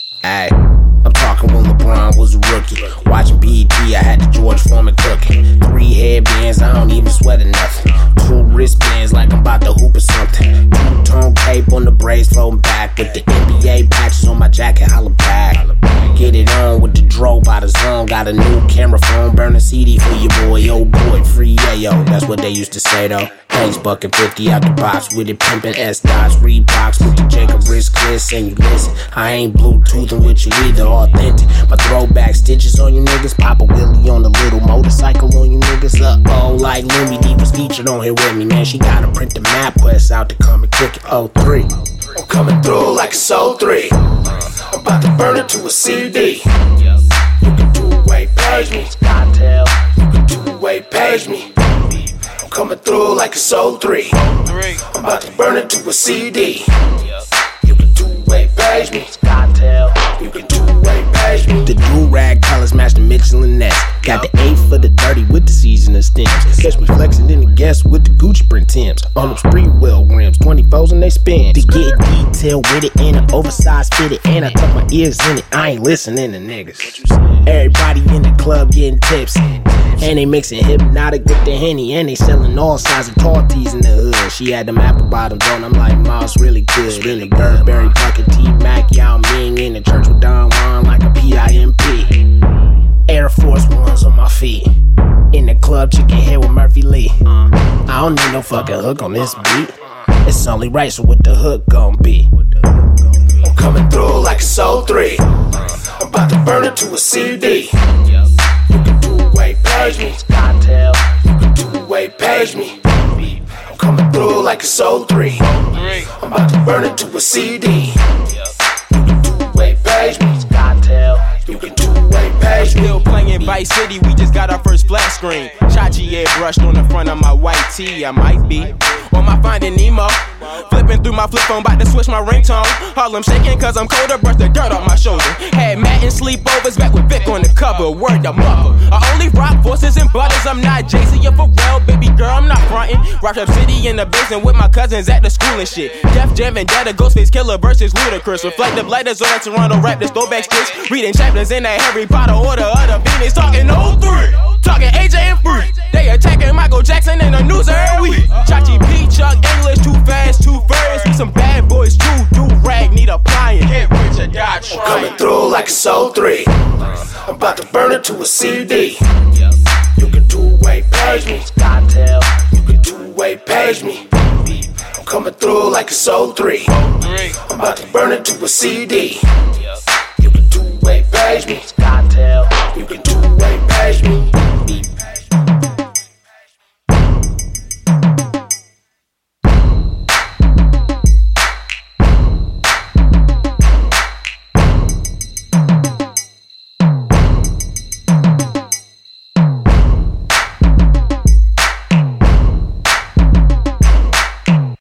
Ay, I'm talking when LeBron was a rookie. Watching BET, I had the George Foreman cooking. 3 headbands, I don't even sweat or nothing. 2 wristbands like I'm about to hoop or something. 2-tone tape on the braids floating back. With the NBA patches on my jacket, holla back. Get it on with the dro by the zone. Got a new camera phone, burn a CD for your boy. Yo boy, free yayo, that's what they used to say though. Thanks, bucking 50 out the box with it, pimpin' S-Dots, Reeboks with the Jacob wrist clips. And you listen, I ain't Bluetoothing with you either, authentic. My throwback stitches on you niggas, Papa Willie on the little motorcycle on you niggas. Uh-oh, like Louie D was featured on here with me, man. She gotta print the MapQuest out to come and kick it. 03, I'm coming through like it's 03. I'm about to burn it to a CD. You can two-way page me. You can two-way page me. I'm coming through like it's 03. I'm about to burn it to a CD. You can two-way page me. You can two-way page me. The do-rag colors match the Michelin Ness. Got the 8 for the 30 with the seasoning stems. Catch me flexing in the guest with the Gucci print Timbs. On them street wheel rims, 24s and they spin. To get detail with it and an oversized fitted. And I tuck my ears in it, I ain't listening to niggas. Everybody in the club getting tips. And they mixing Hypnotic with the Henny. And they selling all sizes of tall tees in the hood. She had them apple bottoms on, I'm like, Mouse really good. In the Burberry bucket, T-Mac, Yao Ming. In the church with Don Juan like a PIMP. Air Force Ones on my feet. In the club, chicken head with Murphy Lee. I don't need no fucking hook on this beat. It's only right, so what the hook gon' be? I'm coming through like it's 03. I'm about to burn it to a CD. You can two-way page me. You can two-way page me. I'm coming through like it's 03. I'm about to burn it to a CD. You can two-way page me. You can two-way page me. Still playing Vice City, we just got our first flat screen. Chachi airbrushed on the front of my white tee. I might be on my Finding Nemo. Flipping through my flip phone, about to switch my ringtone. Harlem shaking cause I'm colder, brush the dirt off my shoulder. Had Matt and sleepovers back with Vic on the cover. Word to mother, I only rock forces and butters. I'm not Jay-Z or Pharrell, baby girl, I'm not frontin'. Rock Up City in the basement with my cousins at the school and shit. Def Jam and Data, Ghostface Killer versus Ludacris. Reflective lighters on that Toronto Raptors, throwback sticks. Reading chapters in that Harry Potter order of the Phoenix. Talking 03, talking AJ and Free. They attacking Michael Jackson in the news every week. Chachi P, Chuck English, too fast, too furious. We some bad boys too, do-rag, need applying. Get rich or die trying. Coming through like it's 03. I'm about to burn it to a CD. You can two-way page me. You can two-way page me. I'm coming through like it's 03. I'm about to burn it to a CD. You can two-way page me.